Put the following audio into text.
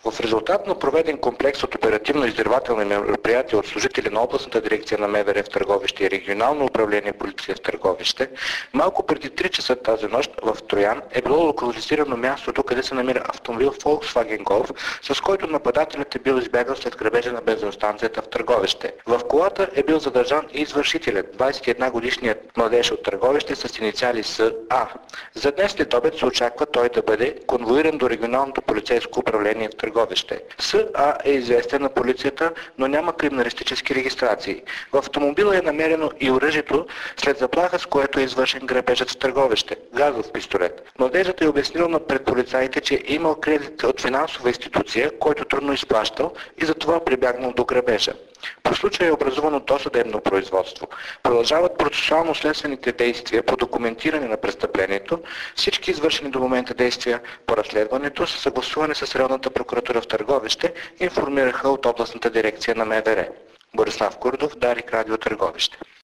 В резултат на проведен комплекс от оперативно-издирвателни мероприятия от служители на областната дирекция на МВР в Търговище и регионално управление полиция в Търговище, малко преди 3 часа тази нощ в Троян е било локализирано мястото, къде се намира автомобил Volkswagen Golf, с който нападателят е бил избягал след грабежа на бензиностанцията в Търговище. В колата е бил задържан и извършителят, 21-годишният младеж от Търговище с инициали СА. За днес след обед се очаква той да бъде конвоиран до регионалното полицейско управление в Търговище. СА е известен на полицията, но няма криминалистически регистрации. В автомобила е намерено и оръжието след заплаха, с което е извършен грабежът в Търговище – газов пистолет. Младежът е обяснил пред полицаите, че е имал кредит от финансова институция, който трудно изплащал и затова прибягнал до грабежа. По случая е образувано досъдебно производство. Продължават процесуално-следствените действия по документиране на престъплението. Всички извършени до момента действия по разследването са съгласувани с районната прокуратура в Търговище, информираха от областната дирекция на МВР. Борислав Курдов, Дарик, Радио Търговище.